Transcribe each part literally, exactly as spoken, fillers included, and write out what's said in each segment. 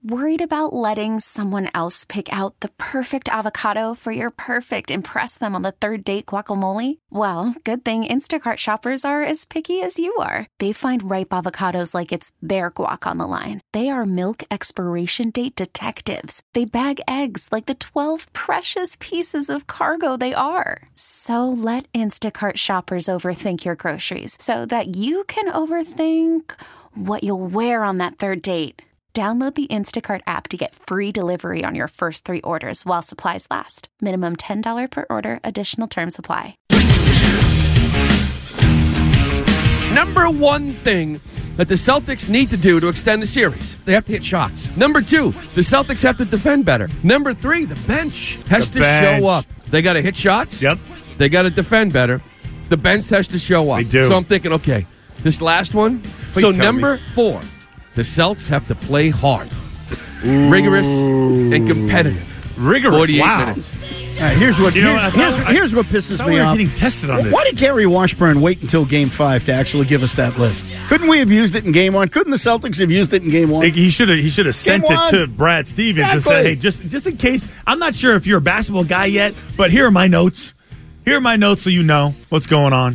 Worried about letting someone else pick out the perfect avocado for your perfect impress them on the third date guacamole? Well, good thing Instacart shoppers are as picky as you are. They find ripe avocados like it's their guac on the line. They are milk expiration date detectives. They bag eggs like the twelve precious pieces of cargo they are. So let Instacart shoppers overthink your groceries so that you can overthink what you'll wear on that third date. Download the Instacart app to get free delivery on your first three orders while supplies last. Minimum ten dollars per order. Additional terms apply. Number one thing that the Celtics need to do to extend the series, they have to hit shots. Number two, the Celtics have to defend better. Number three, the bench has The to bench. show up. They got to hit shots. Yep. They got to defend better. The bench has to show up. They do. So I'm thinking, okay, this last one. Please so tell number me. four, the Celts have to play hard, rigorous, and competitive. Rigorous. forty-eight Wow. minutes. All right, here's what You know here- what, I here's, thought- I- here's what I pisses thought me we were off. getting tested on this. Why did Gary Washburn wait until Game Five to actually give us that list? Couldn't we have used it in Game One? Couldn't the Celtics have used it in Game One? He should have. He should have sent Game it one. to Brad Stevens and Exactly. said, "Hey, just just in case. I'm not sure if you're a basketball guy yet, but here are my notes. Here are my notes, so you know what's going on."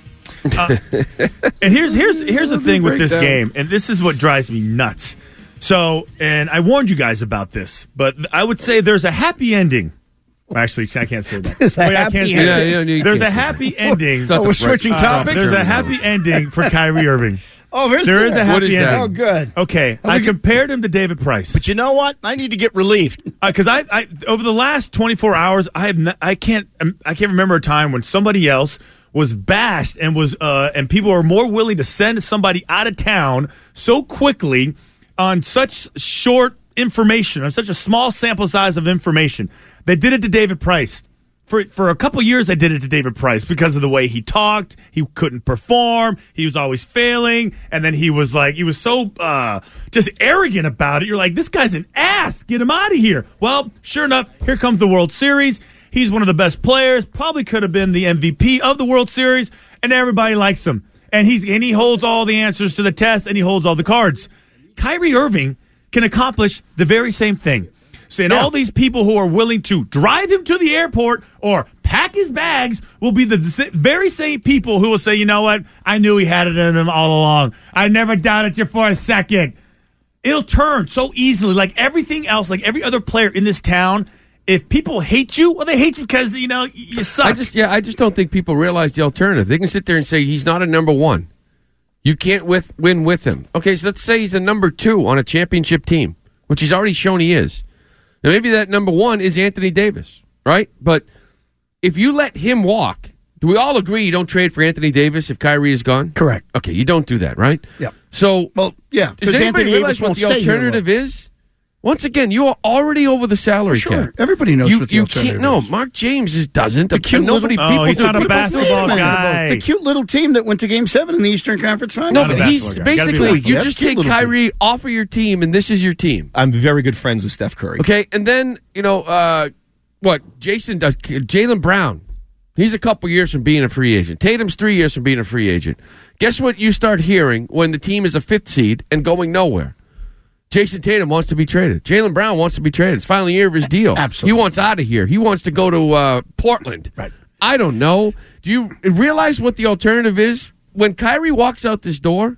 Uh, and here's here's here's the thing with this Breakdown. game, and this is what drives me nuts. So, and I warned you guys about this, but I would say there's a happy ending. Well, actually, I can't say that. There's a Wait, I happy can't say ending. that. Yeah, yeah, you There's can't a say happy ending. It's not Oh, the we're break- switching uh, topics? There's a happy ending for Kyrie Irving. oh, here's There is a What happy is that? ending. Oh, good. Okay, I compared him to David Price. But you know what? I need to get relieved. Because I, I, over the last twenty-four hours, I have, not, I can't, um, I can't remember a time when somebody else was bashed and was, uh, and people were more willing to send somebody out of town so quickly on such short information, on such a small sample size of information. They did it to David Price. For for a couple years, they did it to David Price because of the way he talked. He couldn't perform. He was always failing. And then he was like, he was so uh, just arrogant about it. You're like, this guy's an ass. Get him out of here. Well, sure enough, here comes the World Series. He's one of the best players. Probably could have been the M V P of the World Series. And everybody likes him. And he's and he holds all the answers to the test, and he holds all the cards. Kyrie Irving can accomplish the very same thing. So, and all these people who are willing to drive him to the airport or pack his bags will be the z- very same people who will say, you know what? I knew he had it in him all along. I never doubted you for a second. It'll turn so easily. Like everything else, like every other player in this town, if people hate you, well, they hate you because, you know, you suck. I just, yeah, I just don't think people realize the alternative. They can sit there and say he's not a number one. You can't with, win with him. Okay, so let's say he's a number two on a championship team, which he's already shown he is. Now, maybe that number one is Anthony Davis, right? But if you let him walk, do we all agree you don't trade for Anthony Davis if Kyrie is gone? Correct. Okay, you don't do that, right? Yep. So, Well, yeah, does because anybody Anthony realize Davis what won't the stay here. alternative is? Once again, you are already over the salary Sure. cap. Everybody knows you, what the you alternative can't. No, is. Mark James is, doesn't. The cute and nobody. little- Oh, people he's do- not a people basketball do- guy. The cute little team that went to Game Seven in the Eastern Conference Finals. No, Not a but he's basketball guy. Gotta be a basically basketball you guy. just Cute take little Kyrie off of your team, and this is your team. I'm very good friends with Steph Curry. Okay, and then you know uh, what? Jason, uh, Jaylen Brown. He's a couple years from being a free agent. Tatum's three years from being a free agent. Guess what? You start hearing when the team is a fifth seed and going nowhere. Jason Tatum wants to be traded. Jaylen Brown wants to be traded. It's finally year of his deal. Absolutely. He wants out of here. He wants to go to uh, Portland. Right. I don't know. Do you realize what the alternative is? When Kyrie walks out this door,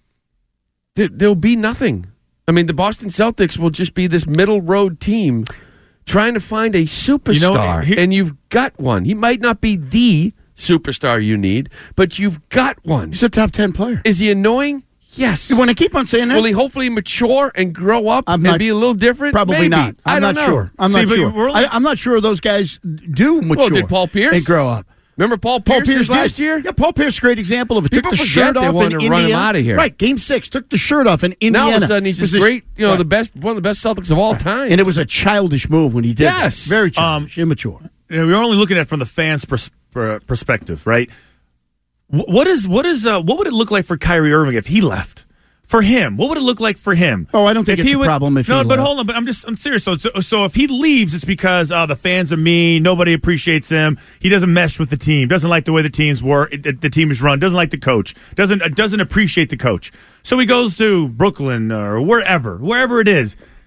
there, there'll be nothing. I mean, the Boston Celtics will just be this middle road team trying to find a superstar, You know, he- and you've got one. He might not be the superstar you need, but you've got one. He's a top ten player. Is he annoying? Yes. You want to keep on saying that? Will he hopefully mature and grow up I'm and not- be a little different? Probably Maybe. not. I'm I don't not know. sure. I'm See, not but sure. we're only- I, I'm not sure those guys do mature. Well, did Paul Pierce? and grow up? Remember Paul Paul Pierce, Pierce last did. year? Yeah, Paul Pierce, great example of it. People Took the forget shirt they off wanted in to run him Indiana. outta here. Right, game six, took the shirt off in Now Indiana. all of a sudden he's Was this this- great, you know, right. the best, one of the best Celtics of all time. And it was a childish move when he did Yes. that. Very childish, immature. You know, we're only looking at it from the fans' pers- per- perspective, right? Wh- What is what is uh, what would it look like for Kyrie Irving if he left? For him, what would it look like for him? Oh, I don't think If it's he a would- problem if no, he but left. hold on. But I'm just I'm serious. So, so so if he leaves, it's because uh, the fans are mean. Nobody appreciates him. He doesn't mesh with the team. Doesn't like the way the teams work. The, the team is run. Doesn't like the coach. Doesn't uh, doesn't appreciate the coach. So he goes to Brooklyn or wherever, wherever it is,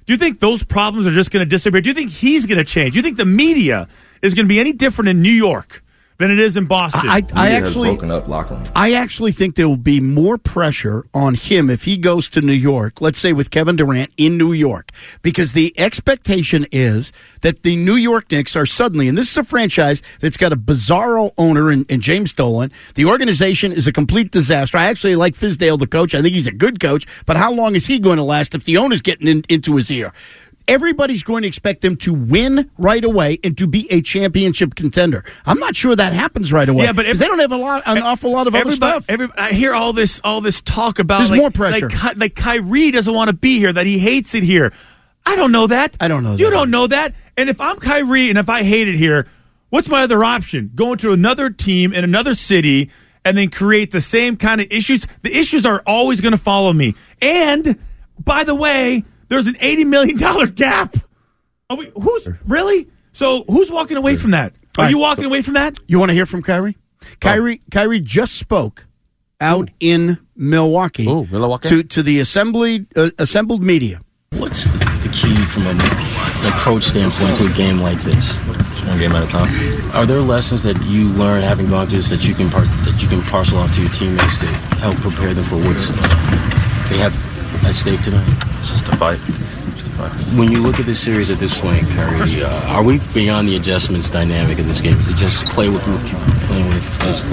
Do you think those problems are just going to disappear? Do you think he's going to change? Do you think the media is going to be any different in New York than it is in Boston? I, I actually, broken up locker room. I actually think there will be more pressure on him if he goes to New York, let's say with Kevin Durant in New York, because the expectation is that the New York Knicks are suddenly, and this is a franchise that's got a bizarro owner in, in James Dolan. The organization is a complete disaster. I actually like Fizdale, the coach. I think he's a good coach, but how long is he going to last if the owner's getting in, into his ear? Everybody's going to expect them to win right away and to be a championship contender. I'm not sure that happens right away. Yeah, but every, they don't have a lot, an awful lot of other stuff. Every, I hear all this, all this talk about There's like, more pressure. Like, like Kyrie doesn't want to be here, that he hates it here. I don't know that. I don't know that. You don't know that. And if I'm Kyrie and if I hate it here, what's my other option? Going to another team in another city and then create the same kind of issues? The issues are always going to follow me. And by the way, there's an eighty million dollars gap. Are we, who's really? So who's walking away from that? Are right. you walking away from that? You want to hear from Kyrie? Kyrie, oh. Kyrie just spoke out Ooh. in Milwaukee, Ooh, Milwaukee to to the assembly uh, assembled media. What's the, the key from a, an approach standpoint to a game like this? Just one game at a time. Are there lessons that you learn having gone through this that you can par- that you can parcel out to your teammates to help prepare them for what's they have at stake tonight? It's just a fight. Just a fight. When you look at this series at this point, Kyrie, uh, are we beyond the adjustments dynamic of this game? Is it just play with what you're playing with, basically?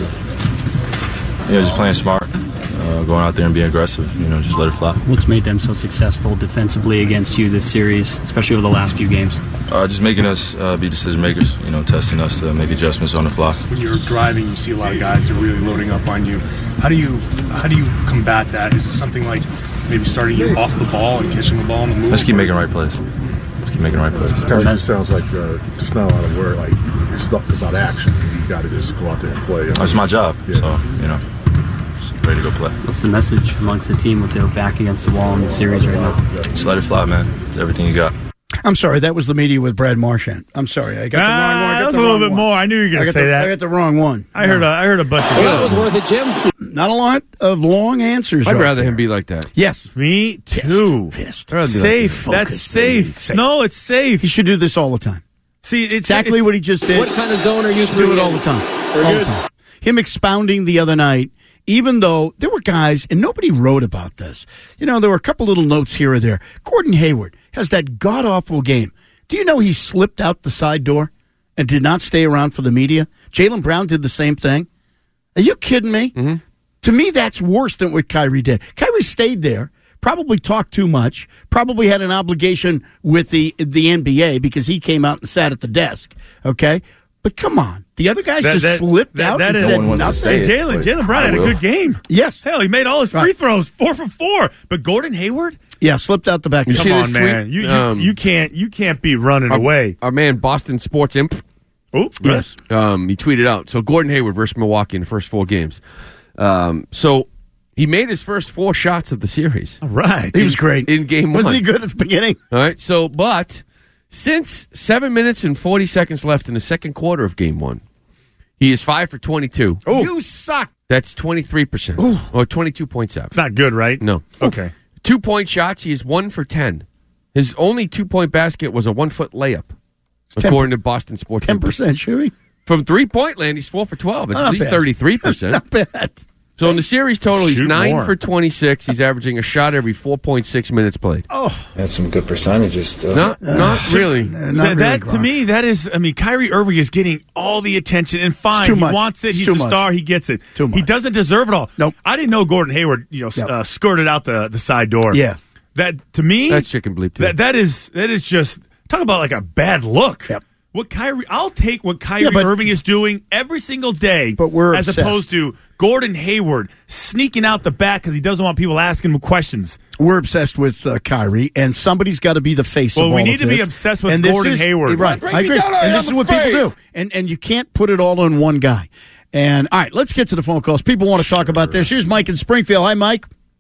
Yeah, just playing smart, uh, going out there and being aggressive. You know, just let it fly. What's made them so successful defensively against you this series, especially over the last few games? Uh, just making us uh, be decision makers. You know, testing us to make adjustments on the fly. When you're driving, you see a lot of guys that are really loading up on you. How do you how do you combat that? Is it something like maybe starting you off the ball and catching the ball on the move? Let's keep making right plays. Let's keep making right plays. It just sounds like uh, just not a lot of word. Like it's stuff about action. You got to just go out there and play. That's my job. Yeah. So you know, just ready to go play. What's the message amongst the team with their back against the wall in the series right now? Just let it fly, man. Everything you got. I'm sorry, that was the media with Brad Marchand. I'm sorry, I got ah, the wrong one. I got that was the a little wrong bit one. more. I knew you were going to say the, that. I got the wrong one. I heard. A, I heard a bunch of. Well, that was worth it, Jim. Not a lot of long answers. I'd right rather there. him be like that. Yes, me too. Fist. I'd rather be Safe. like That's safe. safe. No, it's safe. He should do this all the time. See, it's exactly it's, what he just did. What kind of zone are you Should do it three all in? the time. Very all good. the time. Him expounding the other night, even though there were guys, and nobody wrote about this. You know, there were a couple little notes here or there. Gordon Hayward has that god-awful game. Do you know he slipped out the side door and did not stay around for the media? Jaylen Brown did the same thing. Are you kidding me? Mm-hmm. To me, that's worse than what Kyrie did. Kyrie stayed there, probably talked too much, probably had an obligation with the the N B A because he came out and sat at the desk, okay? But come on. The other guys That- just that- slipped that- out that and is- said No one wants to nothing. say it. Jalen. Jalen Brown I had a will. good game. Yes. Hell, he made all his free Right. throws, four for four. But Gordon Hayward, Yeah, slipped out the back. You come see on, this man, tweet? you you, Um, you can't you can't be running Our, away. our man Boston Sports Imp, Oh, Yes. um, he tweeted out. So Gordon Hayward versus Milwaukee in the first four games. Um, so he made his first four shots of the series. All right. He was great. in game Wasn't one. he good at the beginning? All right. So, but since seven minutes and forty seconds left in the second quarter of game one, he is five for twenty-two. You suck. That's twenty-three percent or twenty-two point seven. It's not good, right? No. Okay. Two point shots. He is one for ten. His only two point basket was a one foot layup, according to Boston Sports. ten percent shooting? From three point land, he's four for twelve. It's Not at least bad. thirty-three percent. Not bad. So in the series total, he's Shoot nine more. for twenty-six. He's averaging a shot every four point six minutes played. That's some good percentages still. Not, not really. Uh, not Th- really, that to Gronk. me, that is. I mean, Kyrie Irving is getting all the attention, and fine, It's too he much. wants it. It's He's too a much. star. He gets it. Too He much. doesn't deserve it all. Nope. I didn't know Gordon Hayward, you know, s- Yep. uh, skirted out the, the side door. Yeah. That to me, That's chicken bleep too. that that is that is just talk about like a bad look. Yep. What Kyrie, I'll take what Kyrie Yeah, but- Irving is doing every single day, But we're as obsessed. opposed to Gordon Hayward sneaking out the back because he doesn't want people asking him questions. We're obsessed with uh, Kyrie, and somebody's got to be the face Well, of all we of need to be this. obsessed with And this Gordon is- Hayward. Right, Bring I me agree. down, I And this am is what afraid. people do. And and you can't put it all on one guy. And all right, let's get to the phone calls. People want to talk about this. Here's Mike in Springfield. Hi, Mike.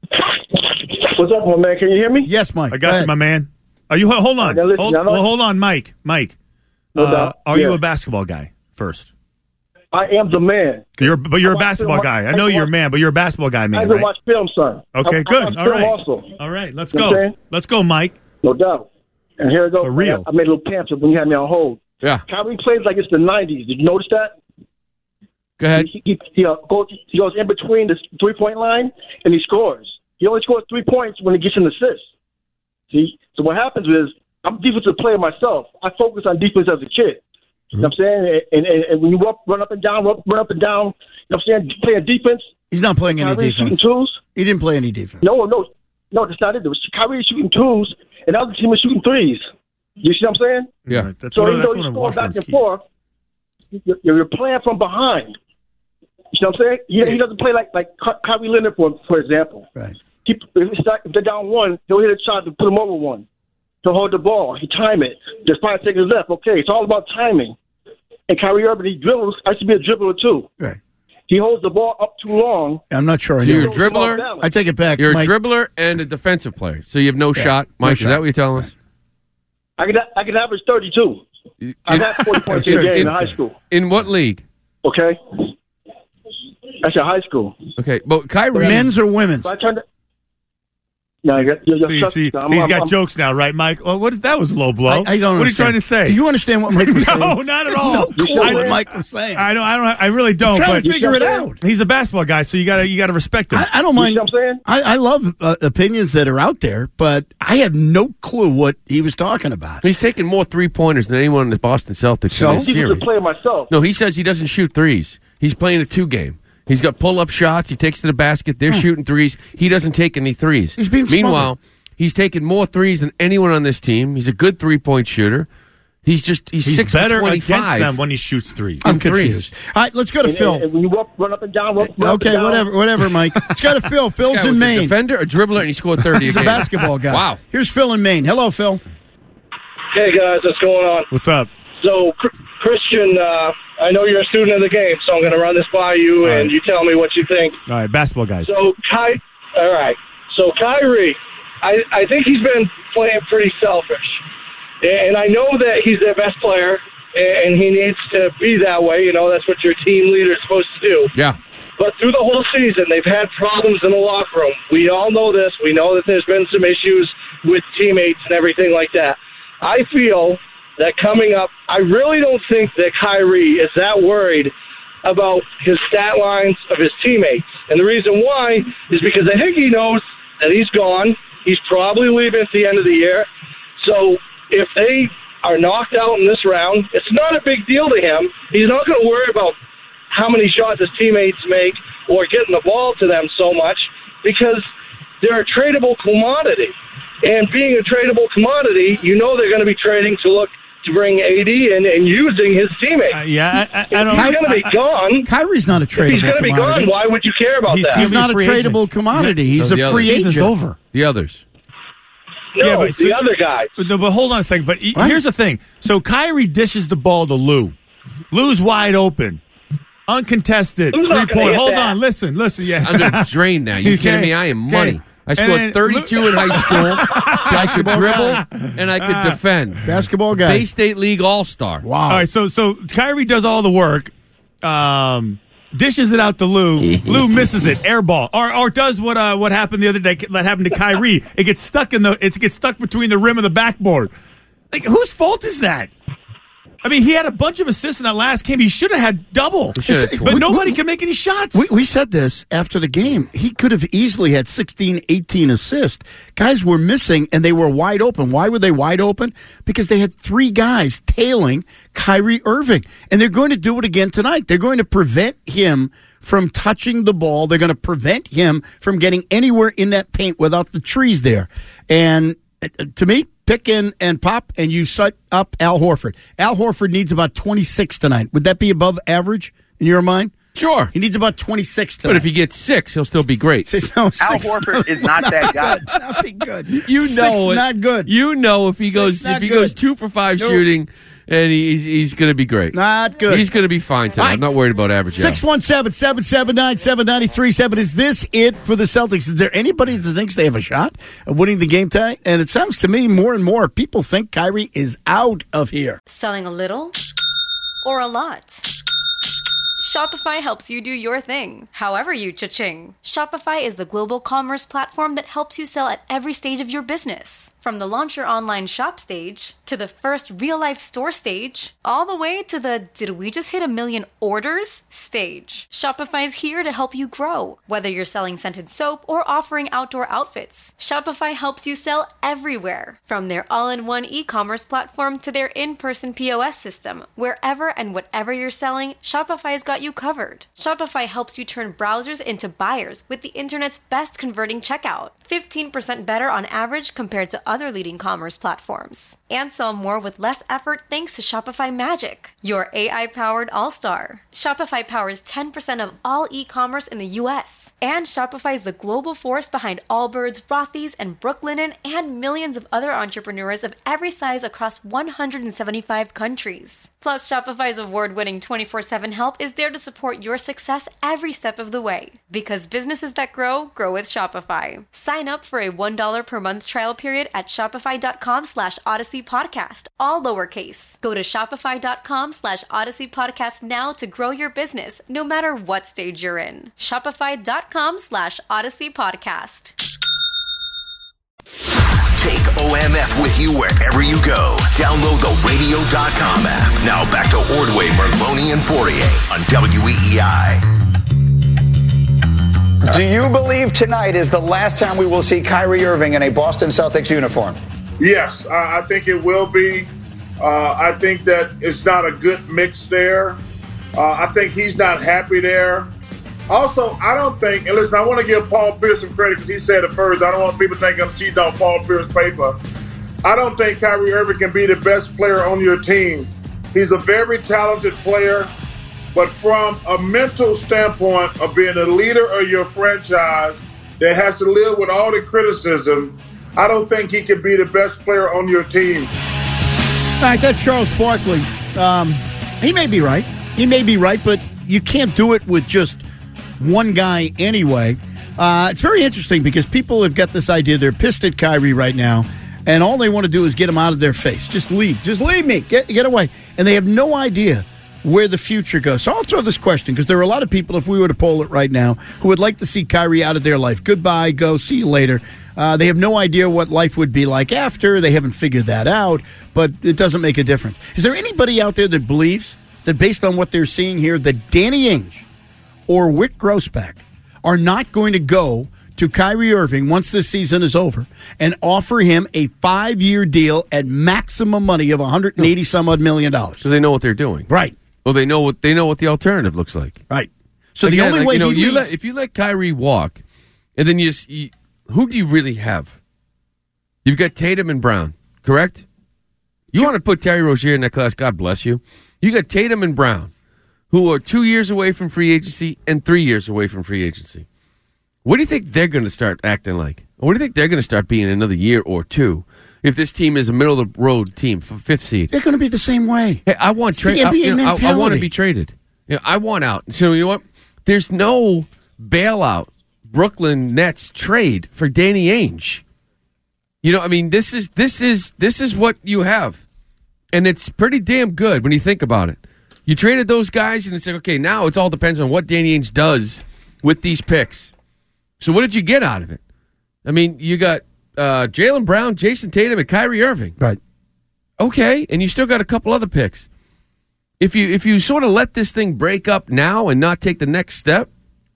What's up, my man? Can you hear me? Yes, Mike. I Go got you, ahead. my man. Are you hold on? Now listen, hold, I know- well, hold on, Mike. Mike, No uh, doubt. are you Yeah. a basketball guy first? I am the man. You're, but you're a I watch basketball film- guy. I I know watch- you're a man, but you're a basketball guy, I man, even right? watch film, son. Okay, I, good. I watch All film right. also. All right, let's You know go. what I'm saying? Let's go, Mike. No doubt. And here I go. For real. I, I made a little pamphlet when you had me on hold. Yeah. Kyrie plays like it's the nineties. Did you notice that? Go ahead. He, he, he, uh, goes, he goes in between the three-point line, and he scores. He only scores three points when he gets an assist. See? So what happens is, I'm a defensive player myself. I focus on defense as a kid. You know what I'm saying? And, and, and when you run, run up and down, run, run up and down, you know what I'm saying, playing defense. He's not playing any Kyrie defense. shooting twos. He didn't play any defense. No, no. No, that's not it. It was Kyrie shooting twos, and the other team was shooting threes. You see what I'm saying? Yeah. Right. That's so one, even that's though one you of score back Washburn's and keys. forth, you're, you're playing from behind. You know what I'm saying? He, he doesn't play like like Ky- Kyrie Leonard, for for example. Right. He, if, it's not, if they're down one, he'll hit a shot to put him over one. He'll hold the ball. He time it. There's five seconds left. Okay, it's all about timing. And Kyrie Irving, he dribbles. I should be a dribbler too. Right. He holds the ball up too long. I'm not sure. I So know. you're a dribbler? I take it back. You're Mike. a dribbler and a defensive player. So you have no Yeah, shot. no Mike, is shot. that what you're telling us? I can I can average thirty-two. I've had forty points a game in high school. In what league? Okay. That's your high school. Okay, but Kyrie. Men's or women's? So I turned. No, you're, you're See, trust- see, I'm- he's I'm- got I'm- jokes now, right, Mike? Well, what is that? Was a low blow. I, I don't What are you understand. trying to say? Do you understand what Mike was saying? No, not at all. No clue I what don't- Mike was saying. I don't. I don't. I really don't. I'm trying but to figure it out. He's a basketball guy, so you gotta you gotta respect him. I, I don't You mind. see what I'm saying? I, I love uh, opinions that are out there, but I have no clue what he was talking about. He's taking more three pointers than anyone in the Boston Celtics So? in this I'm a series. player myself. No, he says he doesn't shoot threes. He's playing a two game. He's got pull up shots. He takes to the basket. They're shooting threes. He doesn't take any threes. He's being Meanwhile, he's taking more threes than anyone on this team. He's a good three point shooter. He's just he's, He's six better for against twenty-five. them when he shoots threes. I'm threes. confused. All right, let's go to And, Phil. and, and when you walk, run up and down, run, run up Okay, and down, whatever, whatever, Mike. Let's go to Phil. This Phil's guy in was a Maine. defender, a dribbler, and he scored thirty He's a a game. basketball guy. Wow. Here's Phil in Maine. Hello, Phil. Hey guys, what's going on? What's up? So, Chr- Christian, uh, I know you're a student of the game, so I'm going to run this by you, All and right. you tell me what you think. All right, basketball guys. So, Ky- all right. So, Kyrie, I, I think he's been playing pretty selfish, and I know that he's their best player, and he needs to be that way. You know, that's what your team leader is supposed to do. Yeah. But through the whole season, they've had problems in the locker room. We all know this. We know that there's been some issues with teammates and everything like that. I feel that coming up, I really don't think that Kyrie is that worried about his stat lines of his teammates. And the reason why is because I think he knows that he's gone. He's probably leaving at the end of the year. So if they are knocked out in this round, it's not a big deal to him. He's not going to worry about how many shots his teammates make or getting the ball to them so much because they're a tradable commodity. And being a tradable commodity, you know they're going to be trading to look to bring A D and, and using his teammates. Uh, yeah, I, I, I if don't. he's going to be I- gone, Kyrie's not a if he's tradable going to be commodity. gone, why would you care about He's- that? He's He'll be not a free tradable agent. commodity. He's No, a the free other- agent. Season's over. The others. no, Yeah, but the see- other guys. No, but hold on a second. But he- What? here's the thing. So Kyrie dishes the ball to Lou. Lou's wide open, uncontested, Lou's three not gonna point. hit Hold that. on, listen, listen. Yeah, I'm gonna drain now. You Okay. kidding me? I am Okay. money. I And scored then thirty-two in high school. I could dribble and I could defend. Basketball guy. Bay State League All Star. Wow. All right, so so Kyrie does all the work, um, dishes it out to Lou. Lou misses it, air ball, or or does what uh, what happened the other day that happened to Kyrie. It gets stuck in the it gets stuck between the rim and the backboard. Like whose fault is that? I mean, he had a bunch of assists in that last game. He should have had double, He should have but twenty. nobody can make any shots. We, we said this after the game. He could have easily had sixteen, eighteen assists. Guys were missing, and they were wide open. Why were they wide open? Because they had three guys tailing Kyrie Irving. And they're going to do it again tonight. They're going to prevent him from touching the ball. They're going to prevent him from getting anywhere in that paint without the trees there. And uh, to me, pick and, and pop, and you set up Al Horford. Al Horford needs about twenty-six tonight. Would that be above average in your mind? Sure. He needs about twenty-six tonight. But if he gets six, he'll still be great. No, Al six, Horford is not that guy. Good, not be good. You Six, know it. not good. You know if he Six, goes not if he good. goes two for five Nope. shooting, and he, he's he's going to be great. Not good. He's going to be fine tonight. I'm not worried about average. six one seven, seven seven nine, seven nine three seven. Is this it for the Celtics? Is there anybody that thinks they have a shot of winning the game tonight? And it sounds to me more and more people think Kyrie is out of here. Selling a little or a lot? Shopify helps you do your thing, however you cha-ching. Shopify is the global commerce platform that helps you sell at every stage of your business. From the launch your online shop stage, to the first real-life store stage, all the way to the did we just hit a million orders stage. Shopify's here to help you grow. Whether you're selling scented soap or offering outdoor outfits, Shopify helps you sell everywhere. From their all-in-one e-commerce platform to their in-person P O S system, wherever and whatever you're selling, Shopify's got you covered. Shopify helps you turn browsers into buyers with the internet's best converting checkout. fifteen percent better on average compared to other leading commerce platforms. And sell more with less effort thanks to Shopify Magic, your A I-powered all-star. Shopify powers ten percent of all e-commerce in the U S. And Shopify is the global force behind Allbirds, Rothy's, and Brooklinen, and millions of other entrepreneurs of every size across one hundred seventy-five countries. Plus, Shopify's award-winning twenty-four seven help is there to support your success every step of the way. Because businesses that grow, grow with Shopify. Sign up for a one dollar per month trial period at shopify.com slash Odyssey Podcast, all lowercase. Go to shopify.com slash Odyssey Podcast now to grow your business, no matter what stage you're in. Shopify.com slash Odyssey Podcast. Take O M F with you wherever you go. Download the radio dot com app. Now back to Ordway, Merloni, and Fourier on W E E I. Do you believe tonight is the last time we will see Kyrie Irving in a Boston Celtics uniform? Yes, I, I think it will be. Uh, I think that it's not a good mix there. Uh, I think he's not happy there. Also, I don't think, and listen, I want to give Paul Pierce some credit because he said it first. I don't want people thinking I'm cheating on Paul Pierce's paper. I don't think Kyrie Irving can be the best player on your team. He's a very talented player, but from a mental standpoint of being a leader of your franchise that has to live with all the criticism, I don't think he can be the best player on your team. All right, that's Charles Barkley. Um, he may be right. He may be right, but you can't do it with just one guy anyway. Uh, it's very interesting because people have got this idea. They're pissed at Kyrie right now, and all they want to do is get him out of their face. Just leave. Just leave me. Get, get away. And they have no idea where the future goes. So I'll throw this question because there are a lot of people, if we were to poll it right now, who would like to see Kyrie out of their life. Goodbye, go, see you later. Uh, they have no idea what life would be like after. They haven't figured that out, but it doesn't make a difference. Is there anybody out there that believes that based on what they're seeing here, that Danny Ainge or Wyc Grousbeck are not going to go to Kyrie Irving once this season is over and offer him a five-year deal at maximum money of one hundred eighty some odd million dollars? Because they know what they're doing. Right. Well, they know what they know what the alternative looks like. Right. So Again, the only like, way you know, he you leaves, let, if you let Kyrie walk, and then you, you, who do you really have? You've got Tatum and Brown, correct? You want to put Terry Rozier in that class? God bless you. You got Tatum and Brown, who are two years away from free agency and three years away from free agency. What do you think they're going to start acting like? What do you think they're going to start being in another year or two if this team is a middle-of-the-road team for fifth seed? They're going to be the same way. Hey, I want trade. I, you know, I, I want to be traded. You know, I want out. So you know what? There's no bailout Brooklyn Nets trade for Danny Ainge. You know, I mean, this is this is this is what you have, and it's pretty damn good when you think about it. You traded those guys, and it's like, okay, now it all depends on what Danny Ainge does with these picks. So what did you get out of it? I mean, you got uh, Jaylen Brown, Jason Tatum, and Kyrie Irving. Right. Okay, and you still got a couple other picks. If you if you sort of let this thing break up now and not take the next step,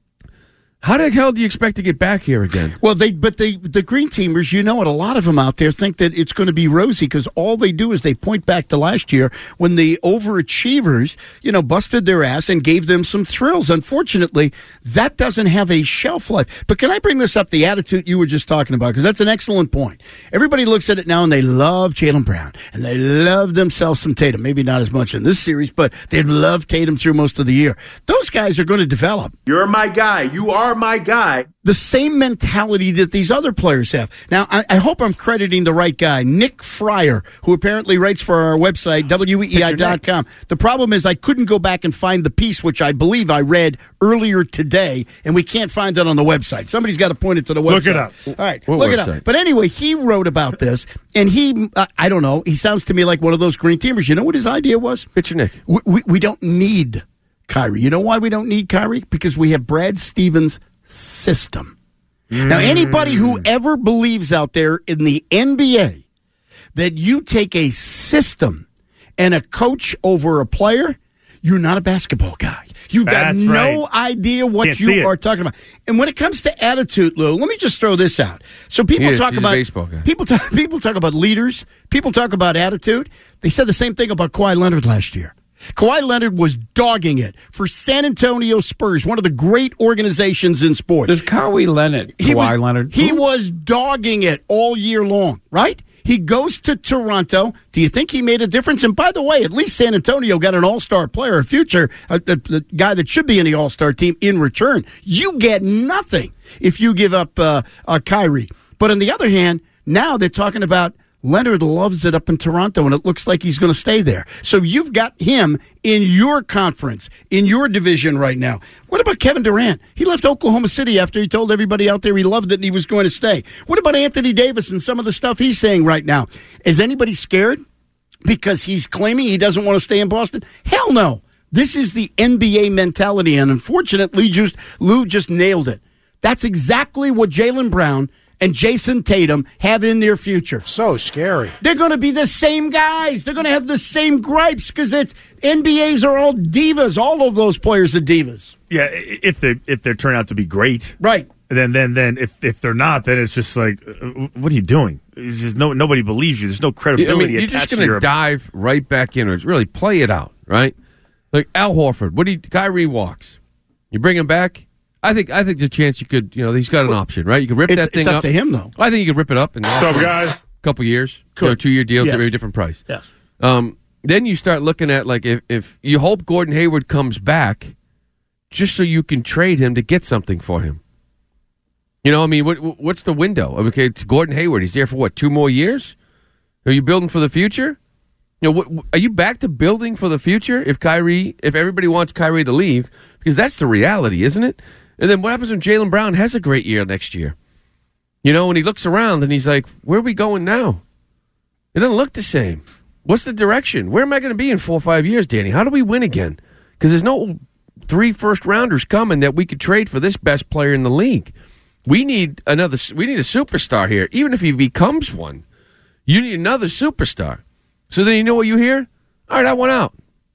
how the hell do you expect to get back here again? Well, they but they the green teamers, you know it, a lot of them out there think that it's going to be rosy because all they do is they point back to last year when the overachievers, you know, busted their ass and gave them some thrills. Unfortunately, that doesn't have a shelf life. But can I bring this up, the attitude you were just talking about, because that's an excellent point. Everybody looks at it now and they love Jaylen Brown and they love themselves some Tatum. Maybe not as much in this series, but they've loved Tatum through most of the year. Those guys are going to develop. You're my guy. You are my guy. The same mentality that these other players have. Now, I, I hope I'm crediting the right guy, Nick Fryer, who apparently writes for our website, W E E I dot com. The problem is I couldn't go back and find the piece, which I believe I read earlier today, and we can't find it on the website. Somebody's got to point it to the website. Look it up. All right, what look website? it up. But anyway, he wrote about this, and he, uh, I don't know, he sounds to me like one of those green teamers. You know what his idea was? Pitcher Nick. We, we, we don't need Kyrie. You know why we don't need Kyrie? Because we have Brad Stevens' system. Mm. Now, anybody who ever believes out there in the N B A that you take a system and a coach over a player, you're not a basketball guy. You got That's no right. idea what Can't see you it. are talking about. And when it comes to attitude, Lou, let me just throw this out. So people He is. talk He's a about baseball guy. people talk people talk about leaders. People talk about attitude. They said the same thing about Kawhi Leonard last year. Kawhi Leonard was dogging it for San Antonio Spurs, one of the great organizations in sports. Does Kawhi Leonard, He Kawhi was, Leonard, he was dogging it all year long, right? He goes to Toronto. Do you think he made a difference? And by the way, at least San Antonio got an all-star player, a future a, a, a guy that should be in the all-star team in return. You get nothing if you give up uh, uh, Kyrie. But on the other hand, now they're talking about Leonard loves it up in Toronto, and it looks like he's going to stay there. So you've got him in your conference, in your division right now. What about Kevin Durant? He left Oklahoma City after he told everybody out there he loved it and he was going to stay. What about Anthony Davis and some of the stuff he's saying right now? Is anybody scared because he's claiming he doesn't want to stay in Boston? Hell no. This is the N B A mentality, and unfortunately, just, Lou just nailed it. That's exactly what Jaylen Brown and Jason Tatum have in their future. So scary. They're going to be the same guys. They're going to have the same gripes because it's N B As are all divas. All of those players are divas. Yeah, if they if they turn out to be great, right? Then then then if if they're not, then it's just like, uh, what are you doing? It's just no nobody believes you. There's no credibility. I mean, you're attached just going to your to dive right back in, or really play it out, right? Like Al Horford. What do you? Kyrie walks. You bring him back. I think I think there's a chance you could, you know, he's got an option, right? You could rip It's- that thing it's up up. to him, though. I think you could rip it up. And What's up, guys? A couple years, Could. you know, two-year deal, Yes. very different price. Yes. Um, then you start looking at, like, if, if you hope Gordon Hayward comes back just so you can trade him to get something for him. You know, I mean, what what's the window? Okay, it's Gordon Hayward. He's there for, what, two more years? Are you building for the future? You know, what, are you back to building for the future if Kyrie, if everybody wants Kyrie to leave? Because that's the reality, isn't it? And then what happens when Jaylen Brown has a great year next year? You know, when he looks around and he's like, where are we going now? It doesn't look the same. What's the direction? Where am I going to be in four or five years, Danny? How do we win again? Because there's no three first-rounders coming that we could trade for this best player in the league. We need another. We need a superstar here. Even if he becomes one, you need another superstar. So then you know what you hear? All right, I want out.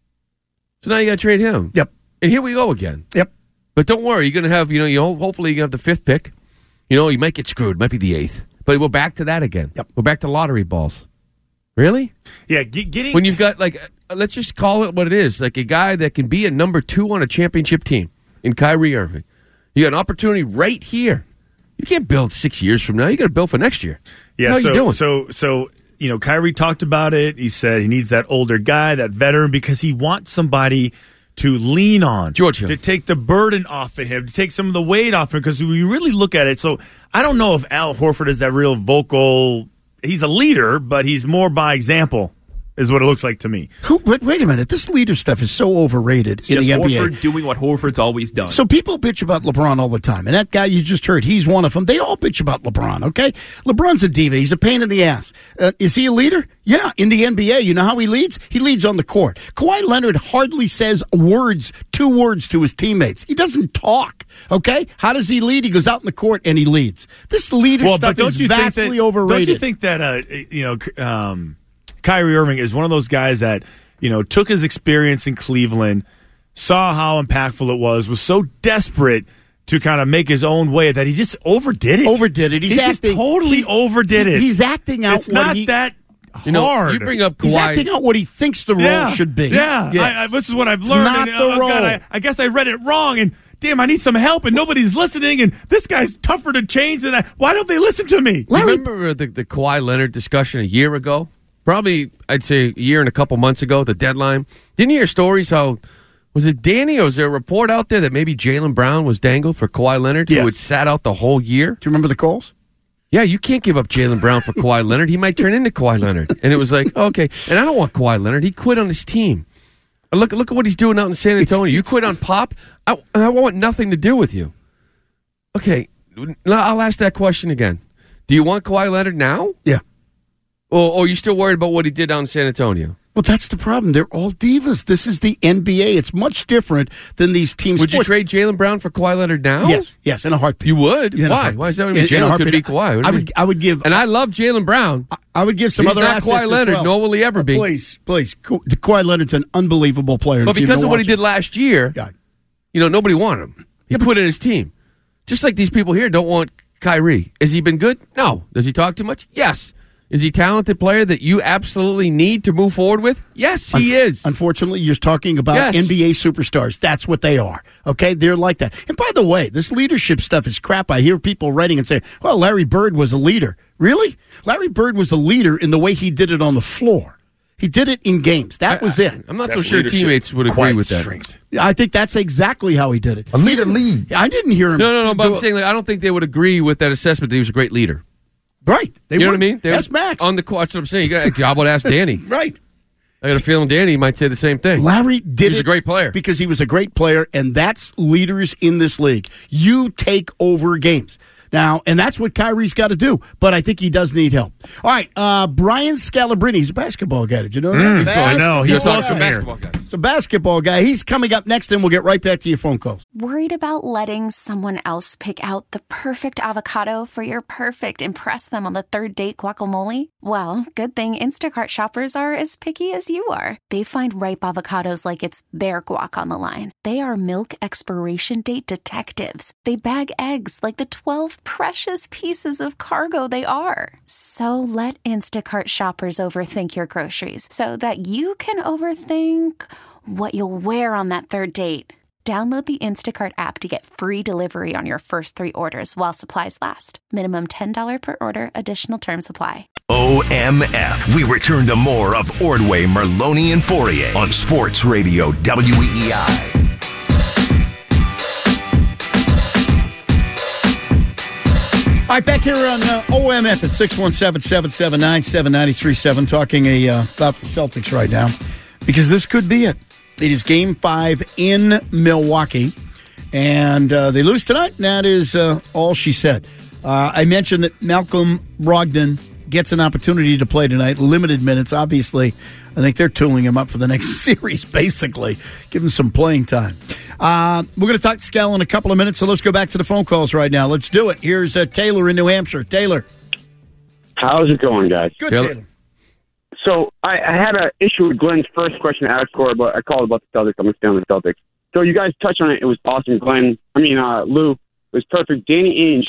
So now you got to trade him. Yep. And here we go again. Yep. But don't worry, you're going to have, you know, you hopefully you have the fifth pick. You know, you might get screwed. Might be the eighth. But we're back to that again. Yep. We're back to lottery balls. Really? Yeah, get, getting when you've got, like, uh, let's just call it what it is, like a guy that can be a number two on a championship team in Kyrie Irving. You got an opportunity right here. You can't build six years from now. You got to build for next year. Yeah, How so you doing? so so you know, Kyrie talked about it. He said he needs that older guy, that veteran, because he wants somebody to lean on, George Hill, to take the burden off of him, to take some of the weight off him. Because we really look at it, so I don't know if Al Horford is that real vocal. He's a leader, but he's more by example, is what it looks like to me. Who, wait, wait a minute. This leader stuff is so overrated It's in just the N B A. Horford doing what Horford's always done. So people bitch about LeBron all the time, and that guy you just heard, he's one of them. They all bitch about LeBron, okay? LeBron's a diva. He's a pain in the ass. Uh, is he a leader? Yeah, in the N B A. You know how he leads? He leads on the court. Kawhi Leonard hardly says words, two words to his teammates. He doesn't talk, okay? How does he lead? He goes out in the court and he leads. This leader Well, stuff but don't is you think vastly that, overrated. Don't you think that, uh, you know, um, Kyrie Irving is one of those guys that, you know, took his experience in Cleveland, saw how impactful it was, was so desperate to kind of make his own way that he just overdid it. Overdid it. He's he acting just totally overdid it. He's acting out It's what not he, that You know, hard. you bring up Kawhi. He's acting out what he thinks the role yeah, should be. Yeah, I, I, this is what I've It's learned. not and, the oh, role. God, I, I guess I read it wrong, and damn, I need some help, and nobody's listening, and this guy's tougher to change than I. Why don't they listen to me? You remember the, the Kawhi Leonard discussion a year ago? Probably, I'd say a year and a couple months ago, the deadline. Didn't you hear stories how, was it Danny, or was there a report out there that maybe Jaylen Brown was dangled for Kawhi Leonard, Yes. who had sat out the whole year? Do you remember the calls? Yeah, you can't give up Jaylen Brown for Kawhi Leonard. He might turn into Kawhi Leonard. And it was like, okay. And I don't want Kawhi Leonard. He quit on his team. Look, look at what he's doing out in San Antonio. You quit on Pop? I, I want nothing to do with you. Okay, now I'll ask that question again. Do you want Kawhi Leonard now? Yeah. Or, or are you still worried about what he did down in San Antonio? Well, that's the problem. They're all divas. This is the N B A. It's much different than these team Would sports. you trade Jaylen Brown for Kawhi Leonard now? Yes, yes, in a heartbeat. You would? In a Why? heartbeat. Why is that? In- in a Jaylen could heartbeat. be Kawhi. What I do you would, mean? I would give, and I love Jaylen Brown. I would give some He's other not assets Kawhi as Leonard, well. nor will he ever be. Please, please. Ka- Kawhi Leonard's an unbelievable player. But If you because don't of what he watch did last year, God. you know, nobody wanted him. He put in his team. Just like these people here don't want Kyrie. Has he been good? No. Does he talk too much? Yes. Is he a talented player that you absolutely need to move forward with? Yes, he Unf- is. Unfortunately, you're talking about Yes. N B A superstars. That's what they are. Okay? They're like that. And by the way, this leadership stuff is crap. I hear people writing and saying, well, Larry Bird was a leader. Really? Larry Bird was a leader in the way he did it on the floor. He did it in games. That I, was it. I'm not so sure teammates would agree with that. Strength. I think that's exactly how he did it. A leader leads. I didn't hear him. No, no, no. do But I'm it- saying, like, I don't think they would agree with that assessment that he was a great leader. Right. They you know would. what I mean? They That's would- Max. On the court. That's what I'm saying. You got, how about ask Danny? Right. I got a feeling Danny might say the same thing. Larry did He was it a great player. because he was a great player, and that's leaders in this league. You take over games. Now, and that's what Kyrie's got to do, but I think he does need help. All right, uh, Brian Scalabrine, he's a basketball guy. Did you know that? Mm, so I know. He's He's talking welcome here. basketball guy. He's a basketball guy. He's coming up next, and we'll get right back to your phone calls. Worried about letting someone else pick out the perfect avocado for your perfect impress them on the third date guacamole? Well, good thing Instacart shoppers are as picky as you are. They find ripe avocados like it's their guac on the line. They are milk expiration date detectives. They bag eggs like the twelve precious pieces of cargo they are. So let Instacart shoppers overthink your groceries so that you can overthink what you'll wear on that third date. Download the Instacart app to get free delivery on your first three orders while supplies last. Minimum ten dollars per order. Additional terms apply. O M F. We return to more of Ordway, Merloni, and Fourier on Sports Radio W E E I. All right, back here on uh, O M F at six one seven, seven seven nine, seven nine three seven, talking a, uh, about the Celtics right now, because this could be it. It is game five in Milwaukee, and uh, they lose tonight, and that is uh, all she said. Uh, I mentioned that Malcolm Brogdon gets an opportunity to play tonight, limited minutes. Obviously, I think they're tooling him up for the next series, basically. Give him some playing time. Uh, we're going to talk to Scal in a couple of minutes, so let's go back to the phone calls right now. Let's do it. Here's uh, Taylor in New Hampshire. Taylor. How's it going, guys? Good, Taylor. Taylor. So I, I had an issue with Glenn's first question at score, but I called about the Celtics. I'm going to stay on the Celtics. So you guys touched on it. It was awesome. Glenn, I mean, uh, Lou, it was perfect. Danny Ainge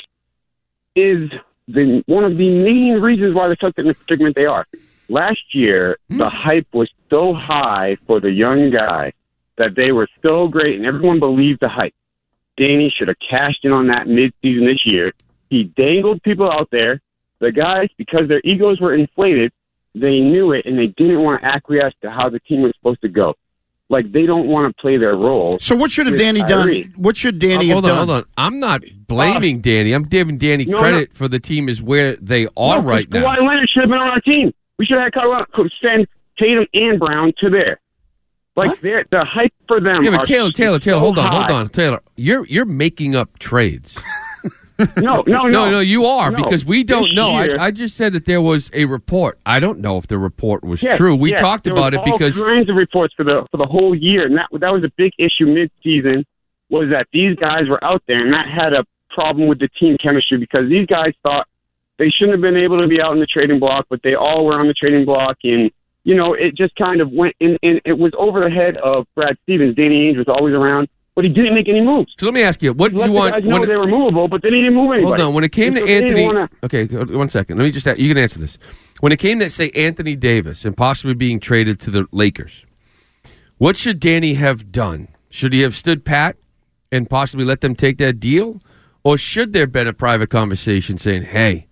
is the one of the main reasons why the Celtics are in the predicament they are. Last year, mm. the hype was so high for the young guy that they were so great, and everyone believed the hype. Danny should have cashed in on that mid-season this year. He dangled people out there. The guys, because their egos were inflated, they knew it, and they didn't want to acquiesce to how the team was supposed to go. Like, they don't want to play their role. So what should have Danny Kyrie. done? What should Danny oh, have hold on, done? Hold on. I'm not blaming uh, Danny. I'm giving Danny no, credit no. for the team is where they are no, right now. Kawhi Leonard should have been on our team. We should have had Kawhi could send Tatum and Brown to there. Like, the hype for them. Yeah, but Taylor, Taylor, Taylor, so hold on, high. hold on. Taylor, you're you're making up trades. No, no, no. No, no, you are, no. because we don't This know. year, I, I just said that there was a report. I don't know if the report was yes, true. We yes, talked there about was it because all kinds of reports for the for the whole year, and that that was a big issue mid-season, was that these guys were out there, and that had a problem with the team chemistry because these guys thought they shouldn't have been able to be out in the trading block, but they all were on the trading block, and you know it just kind of went, and, and it was over the head of Brad Stevens. Danny Ainge was always around. But he didn't make any moves. So let me ask you, what did you want? The guys know when, they were movable, but they didn't move anybody. Hold on. When it came and to so Anthony, wanna, okay, one second. Let me just. You can answer this. When it came to say Anthony Davis and possibly being traded to the Lakers, what should Danny have done? Should he have stood pat and possibly let them take that deal, or should there have been a private conversation saying, "Hey,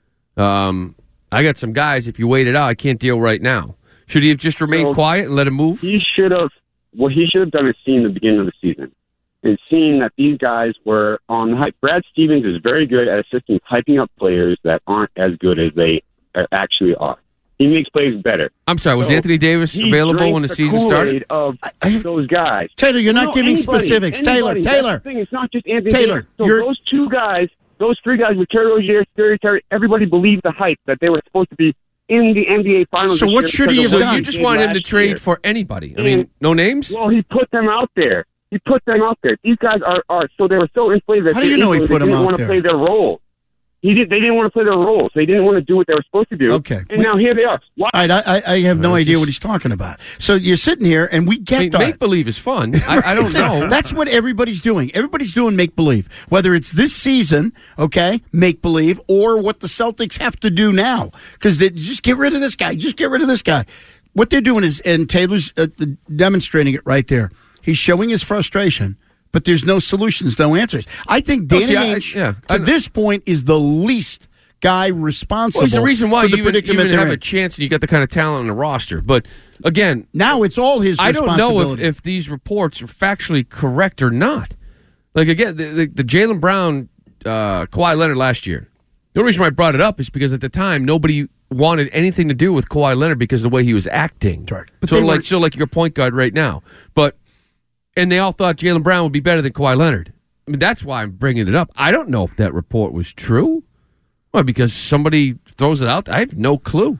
um, I got some guys. If you wait it out, I can't deal right now." Should he have just remained so quiet and let him move? He should have. What he should have done is seen the beginning of the season. And seeing that these guys were on the hype. Brad Stevens is very good at assisting hyping up players that aren't as good as they actually are. He makes plays better. I'm sorry, was so Anthony Davis available when the, the season started? Of those guys. Taylor, you're not no, giving anybody, specifics. Anybody. Taylor, Taylor. That's the thing. It's not just Anthony Taylor, Davis. So you're... those two guys, those three guys with Terry Rozier, Terry Terry, everybody believed the hype that they were supposed to be in the N B A Finals. So this what year should because he of have what done? You just did want him to last trade year. for anybody. I And- mean, no names? Well, he put them out there. He put them out there. These guys are, are so they were so inflated that How do they you know he didn't- put they them didn't out want to there? play their role. He did. They didn't want to play their role. So they didn't want to do what they were supposed to do. Okay. And now here they are. Why? All right, I, I have no Well, idea just- what he's talking about. So you're sitting here, and we I get mean, that. make believe is fun. I, I don't know. That's what everybody's doing. Everybody's doing make believe, whether it's this season, okay, make believe, or what the Celtics have to do now, because they just get rid of this guy, just get rid of this guy. What they're doing is, and Taylor's uh, demonstrating it right there. He's showing his frustration, but there's no solutions, no answers. I think No, Danny see, I- Ainge, yeah, to I- this point, is the least guy responsible. Well, it's the reason why for the you even, predicament even they're have a in. chance and you got the kind of talent on the roster. But again, Now it's all his I don't know if, responsibility. if these reports are factually correct or not. Like, again, the, the, the Jaylen Brown, uh, Kawhi Leonard last year. The only reason why I brought it up is because at the time, nobody wanted anything to do with Kawhi Leonard because of the way he was acting. Right. But But so, they like, were- so like your point guard right now. But and they all thought Jaylen Brown would be better than Kawhi Leonard. I mean, that's why I'm bringing it up. I don't know if that report was true. Well, because somebody throws it out. I have no clue.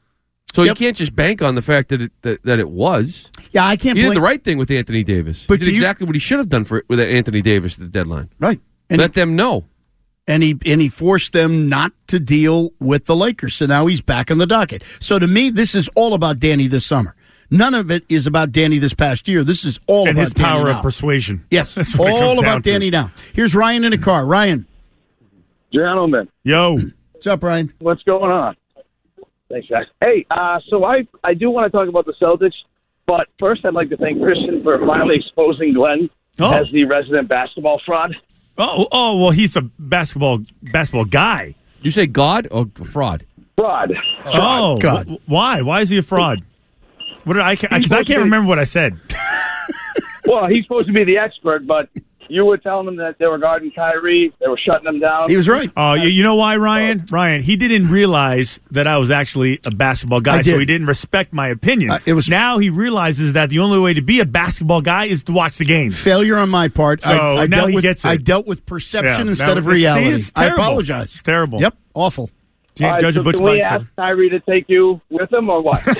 So Yep. you can't just bank on the fact that it, that, that it was. yeah, I can't He did blame the right thing with Anthony Davis. But he did do you- exactly what he should have done for with Anthony Davis at the deadline. right. And Let them know. and he and he forced them not to deal with the Lakers. So now he's back on the docket. So to me, this is all about Danny this summer. None of it is about Danny this past year. This is all and about his power Danny of now. persuasion. Yes, That's what it comes all down about to. Danny now. Here's Ryan in the car. Ryan, Gentlemen, Yo, what's up, Ryan? what's going on? Thanks, guys. Hey, uh, so I I do want to talk about the Celtics, but first I'd like to thank Christian for finally exposing Glenn Oh. as the resident basketball fraud. oh, oh, well, he's a basketball basketball guy. You say God or fraud? Fraud. Oh, God. wh- why? Why is he a fraud? What did I? Because I supposed to can't be- remember what I said. Well, he's supposed to be the expert, but you were telling them that they were guarding Kyrie, they were shutting him down. He was right. Oh, you, you know why, Ryan? Ryan, he didn't realize that I was actually a basketball guy, I so did. he didn't respect my opinion. Uh, it was- now he realizes that the only way to be a basketball guy is to watch the games. Failure on my part. So I, I now dealt he with, gets it. I dealt with perception Yeah, instead now of it's- see, reality. it's I terrible. apologize. It's terrible. Yep, awful. Can't All right, judge so a book can by we its ask cover. Kyrie to take you with him or what?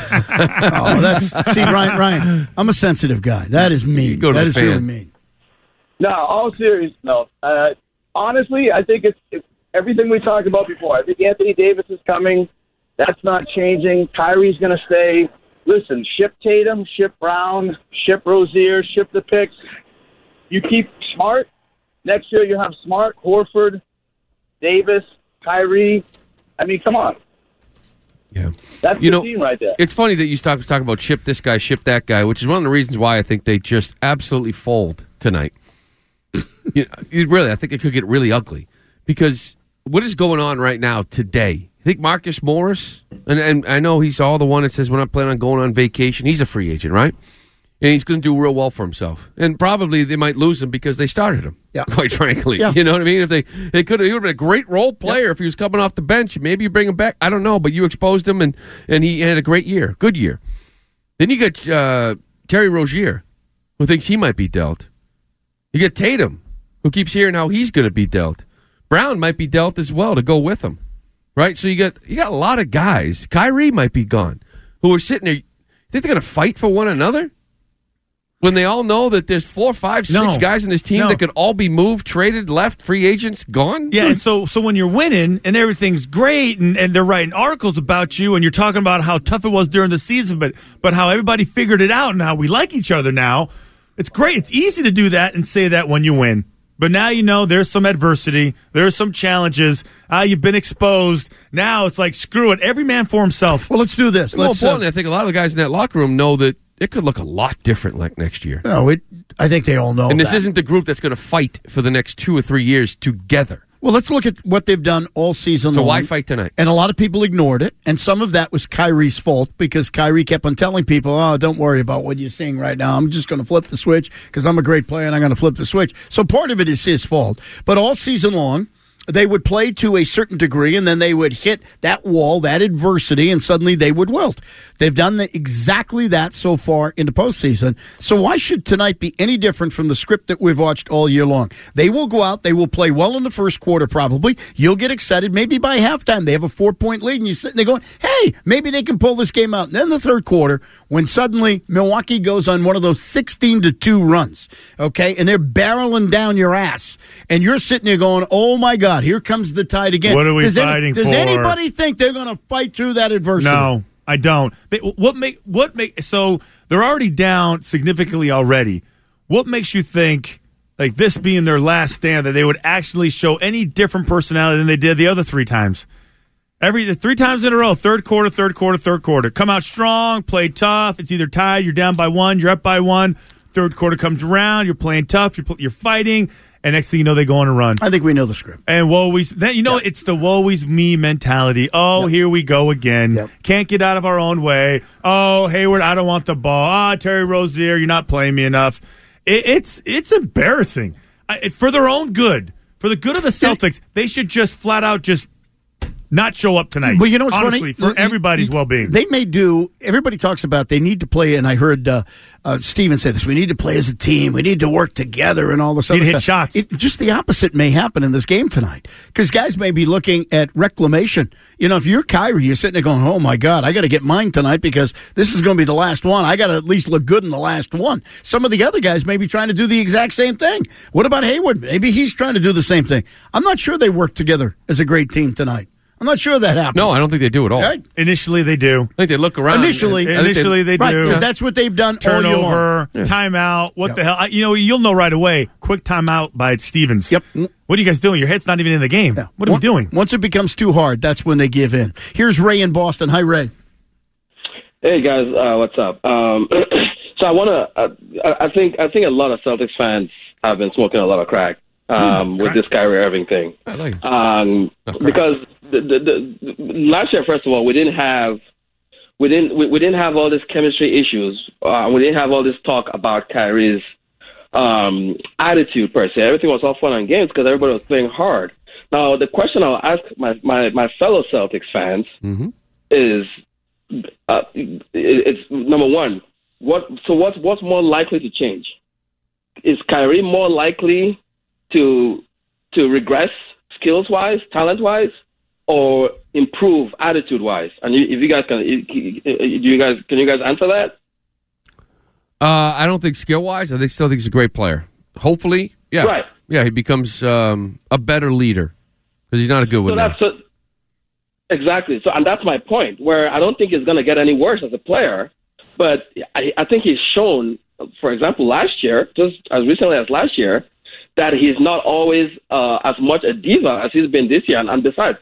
Oh, that's see, Ryan. Ryan, I'm a sensitive guy. That is mean. Go to That the is fan. really mean. No, all serious. No, uh, honestly, I think it's, it's everything we talked about before. I think Anthony Davis is coming. That's not changing. Kyrie's going to stay. Listen, ship Tatum, ship Brown, ship Rozier, ship the picks. You keep Smart. Next year you have Smart, Horford, Davis, Kyrie. I mean, come on. Yeah. That's You the know, team right there. It's funny that you talk, talk about ship this guy, ship that guy, which is one of the reasons why I think they just absolutely fold tonight. you know, it really, I think it could get really ugly because what is going on right now today? You think Marcus Morris, and, and I know he's all the one that says we're not planning on going on vacation. He's a free agent, right? And he's going to do real well for himself. And probably they might lose him because they started him. Yeah. Quite frankly, Yeah. you know what I mean. If they they could have, he would have been a great role player if he was coming off the bench. Maybe you bring him back. I don't know, but you exposed him, and and he had a great year, good year. Then you got uh, Terry Rozier, who thinks he might be dealt. You get Tatum, who keeps hearing how he's going to be dealt. Brown might be dealt as well to go with him, right? So you got you got a lot of guys. Kyrie might be gone, who are sitting there. You think they're going to fight for one another? When they all know that there's four, five, six No. guys in this team No. that could all be moved, traded, left, free agents, gone? Yeah, and so so when you're winning and everything's great and, and they're writing articles about you and you're talking about how tough it was during the season, but but how everybody figured it out and how we like each other now, it's great. It's easy to do that and say that when you win. But now you know there's some adversity, there's some challenges. Ah, you've been exposed. Now it's like screw it, every man for himself. Well, let's do this. More Let's. importantly, Uh, I think a lot of the guys in that locker room know that it could look a lot different like next year. no, it. I think they all know. And this that. isn't the group that's going to fight for the next two or three years together. Well, let's look at what they've done all season So long. why fight tonight? And a lot of people ignored it, and some of that was Kyrie's fault because Kyrie kept on telling people, oh, don't worry about what you're seeing right now. I'm just going to flip the switch because I'm a great player and I'm going to flip the switch. So part of it is his fault. But all season long, they would play to a certain degree, and then they would hit that wall, that adversity, and suddenly they would wilt. They've done the, exactly that so far in the postseason. So why should tonight be any different from the script that we've watched all year long? They will go out. They will play well in the first quarter probably. You'll get excited. Maybe by halftime they have a four-point lead, and you're sitting there going, hey, maybe they can pull this game out. And then the third quarter, when suddenly Milwaukee goes on one of those sixteen to two runs, okay, and they're barreling down your ass, and you're sitting there going, oh, my God, here comes the tide again. What are we does fighting any, does for? Does anybody think they're going to fight through that adversity? No, I don't. They, what make what make so they're already down significantly already. What makes you think, like this being their last stand, that they would actually show any different personality than they did the other three times? Every three times in a row, third quarter, third quarter, third quarter. Come out strong, play tough. It's either tied, you're down by one, you're up by one. Third quarter comes around, you're playing tough, you're you're fighting. And next thing you know, they go on a run. I think we know the script. And woe is then you know yep. It's the woe is me mentality. Oh, yep. Here we go again. Yep. Can't get out of our own way. Oh, Hayward, I don't want the ball. Ah, Terry Rozier, you're not playing me enough. It, it's it's embarrassing I, for their own good, for the good of the Celtics. They should just flat out just not show up tonight. Well, you know what's honestly, funny? For everybody's well-being. They may do, everybody talks about they need to play, and I heard uh, uh, Steven say this, we need to play as a team, we need to work together and all this need other to hit stuff. shots. It, just the opposite may happen in this game tonight, because guys may be looking at reclamation. You know, if you're Kyrie, you're sitting there going, oh my God, I got to get mine tonight because this is going to be the last one. I got to at least look good in the last one. Some of the other guys may be trying to do the exact same thing. What about Hayward? Maybe he's trying to do the same thing. I'm not sure they work together as a great team tonight. I'm not sure that happens. No, I don't think they do at all. Right? Initially, they do. I think they look around. Initially, and, and initially they, they right, do. Because that's what they've done all year long. Turnover, Yeah. timeout. What Yep. the hell? I, you know, you'll know right away. Quick timeout by Stevens. Yep. What are you guys doing? Your head's not even in the game. Yeah. What are Once, we doing? Once it becomes too hard, that's when they give in. Here's Ray in Boston. Hi, Ray. Hey guys, uh, what's up? Um, so I want to. Uh, I think I think a lot of Celtics fans have been smoking a lot of crack um, Mm, with this Kyrie Irving thing. I like it. Um, because the, the, the, last year, first of all, we didn't have we didn't we, we didn't have all these chemistry issues. Uh, we didn't have all this talk about Kyrie's um, attitude per se. Everything was all fun and games because everybody was playing hard. Now, the question I'll ask my my, my fellow Celtics fans mm-hmm. is. Uh, it's number one. What so? What's what's more likely to change? Is Kyrie more likely to to regress skills wise, talent wise, or improve attitude wise? And you, if you guys can, do you guys can you guys answer that? Uh, I don't think skill wise. I think still think he's a great player. Hopefully, yeah, right. Yeah, he becomes um, a better leader because he's not a good one so now. That's so, Exactly. So, and that's my point, where I don't think he's going to get any worse as a player, but I, I think he's shown, for example, last year, just as recently as last year, that he's not always uh, as much a diva as he's been this year. And, and besides,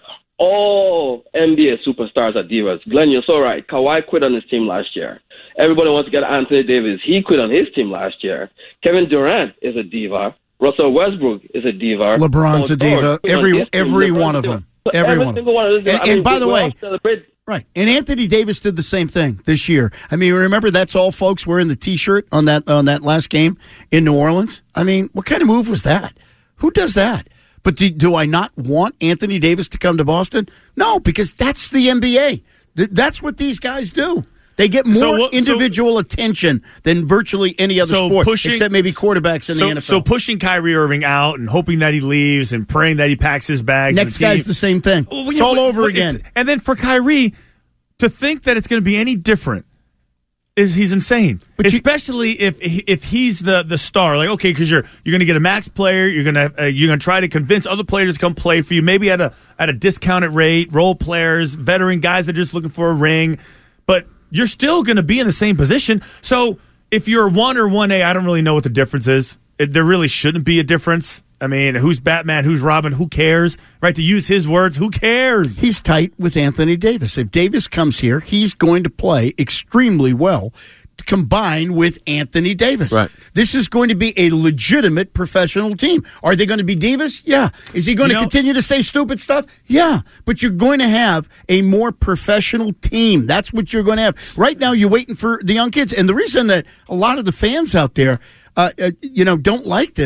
all N B A superstars are divas. Glenn, you're so right. Kawhi quit on his team last year. Everybody wants to get Anthony Davis. He quit on his team last year. Kevin Durant is a diva. Russell Westbrook is a diva. LeBron's Paul a diva. George every on every LeBron's one of a diva. them. So Every, every one. single one of those. And, I mean, and by we, the we way, all celebrate. right. And Anthony Davis did the same thing this year. I mean, remember that's all folks wearing the T-shirt on that on that last game in New Orleans. I mean, what kind of move was that? Who does that? But do, do I not want Anthony Davis to come to Boston? No, because that's the N B A. Th- that's what these guys do. They get more So what- so- individual attention than virtually any other So sport, pushing- except maybe quarterbacks in So, the N F L. so pushing Kyrie Irving out and hoping that he leaves and praying that he packs his bags. Next and the team- guy's the same thing. Well, It's yeah, all but- over but again. it's- And then for Kyrie to think that it's going to be any different is he's insane. But you- Especially if if he's the, the star. Like, okay, because you're you're going to get a max player. You're going to uh, you're going to try to convince other players to come play for you. Maybe at a at a discounted rate. Role players, veteran guys that are just looking for a ring, but you're still going to be in the same position. So if you're one or one A, I don't really know what the difference is. It, there really shouldn't be a difference. I mean, who's Batman, who's Robin, who cares? Right, to use his words, who cares? He's tight with Anthony Davis. If Davis comes here, he's going to play extremely well to combine with Anthony Davis. Right. This is going to be a legitimate professional team. Are they going to be divas? Yeah. Is he going You to know- continue to say stupid stuff? Yeah. But you're going to have a more professional team. That's what you're going to have. Right now, you're waiting for the young kids. And the reason that a lot of the fans out there, uh, uh, you know, don't like this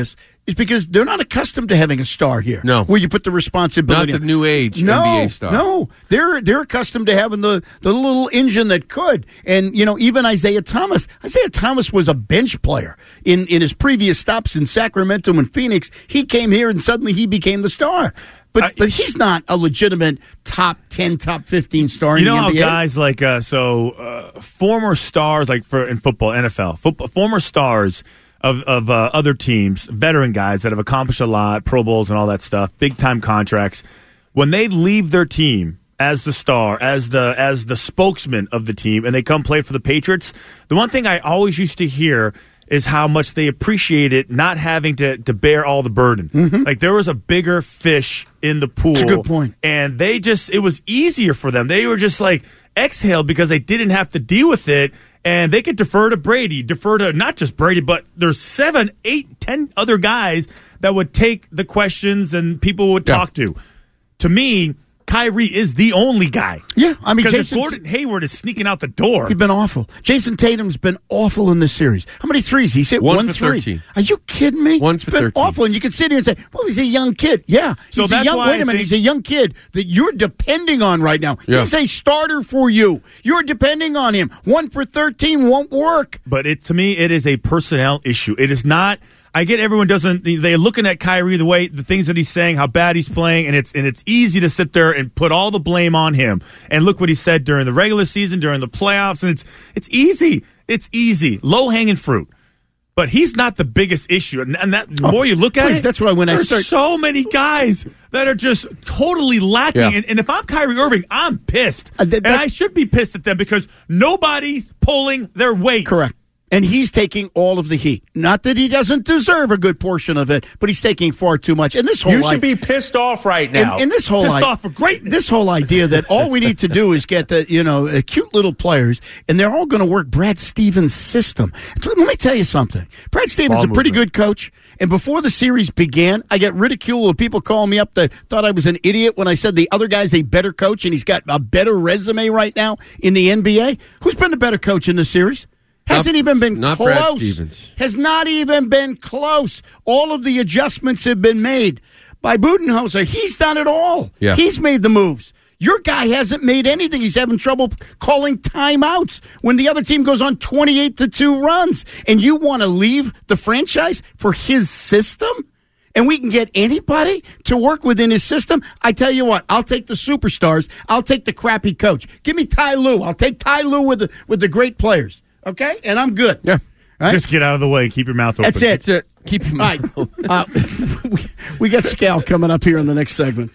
is because they're not accustomed to having a star here. No. Where you put the responsibility. Not the new age no, N B A star. No, they're they're accustomed to having the, the little engine that could. And, you know, even Isaiah Thomas. Isaiah Thomas was a bench player in, in his previous stops in Sacramento and Phoenix. He came here and suddenly he became the star. But, uh, but he's not a legitimate top ten, top fifteen star in you know the N B A. How guys like, uh, so uh, former stars like for in football, N F L, football, former stars of, of uh, other teams, veteran guys that have accomplished a lot, Pro Bowls and all that stuff, big-time contracts, when they leave their team as the star, as the as the spokesman of the team, and they come play for the Patriots, the one thing I always used to hear is how much they appreciated not having to, to bear all the burden. Mm-hmm. Like, there was a bigger fish in the pool. That's a good point. And they just, it was easier for them. They were just like exhaled because they didn't have to deal with it. And they could defer to Brady, defer to not just Brady, but there's seven, eight, ten other guys that would take the questions and people would yeah. talk to. To me, Kyrie is the only guy. Yeah, I mean, because Jason Gordon Hayward is sneaking out the door. He's been awful. Jason Tatum's been awful in this series. How many threes? He's hit one, one for three. thirteen. Are you kidding me? One he's for been thirteen. awful, and you can sit here and say, "Well, he's a young kid." Yeah, so he's a that's young. why Wait I a minute, think- he's a young kid that you're depending on right now. Yeah. He's a starter for you. You're depending on him. One for thirteen won't work. But it to me, it is a personnel issue. It is not. I get everyone doesn't. They're looking at Kyrie the way the things that he's saying, how bad he's playing, and it's and it's easy to sit there and put all the blame on him. And look what he said during the regular season, during the playoffs, and it's it's easy. It's easy, low hanging fruit. But he's not the biggest issue, and, and that the Oh, more you look at please, it, that's why when I there's start- so many guys that are just totally lacking. Yeah. And, and if I'm Kyrie Irving, I'm pissed, Uh, that- and that- I should be pissed at them because nobody's pulling their weight. Correct. And he's taking all of the heat. Not that he doesn't deserve a good portion of it, but he's taking far too much. And this whole You i- should be pissed off right now. And, and this whole Pissed i- off for greatness. This whole idea that all we need to do is get the you know uh, cute little players, and they're all going to work Brad Stevens' system. Let me tell you something. Brad Stevens is a Ball pretty movement. good coach. And before the series began, I got ridiculed of people calling me up that thought I was an idiot when I said the other guy's a better coach and he's got a better resume right now in the N B A. Who's been the better coach in this series? Hasn't Not- even been not close. Brad Stevens. Has not even been close. All of the adjustments have been made by Budenholzer. He's done it all. Yeah. He's made the moves. Your guy hasn't made anything. He's having trouble calling timeouts when the other team goes on twenty-eight to two runs. And you want to leave the franchise for his system? And we can get anybody to work within his system? I tell you what, I'll take the superstars. I'll take the crappy coach. Give me Ty Lue. I'll take Ty Lue with the, with the great players. Okay? And I'm good. Yeah. Right? Just get out of the way and keep your mouth open. That's it. That's it. Keep your All right. mouth open. Uh, we, we got Scal coming up here in the next segment.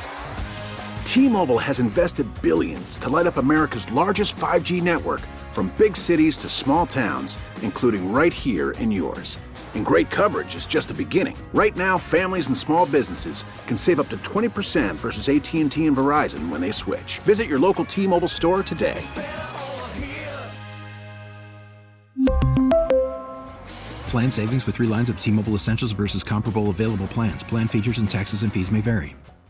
T-Mobile has invested billions to light up America's largest five G network, from big cities to small towns, including right here in yours. And great coverage is just the beginning. Right now, families and small businesses can save up to twenty percent versus A T and T and Verizon when they switch. Visit your local T-Mobile store today. Plan savings with three lines of T-Mobile Essentials versus comparable available plans. Plan features and taxes and fees may vary.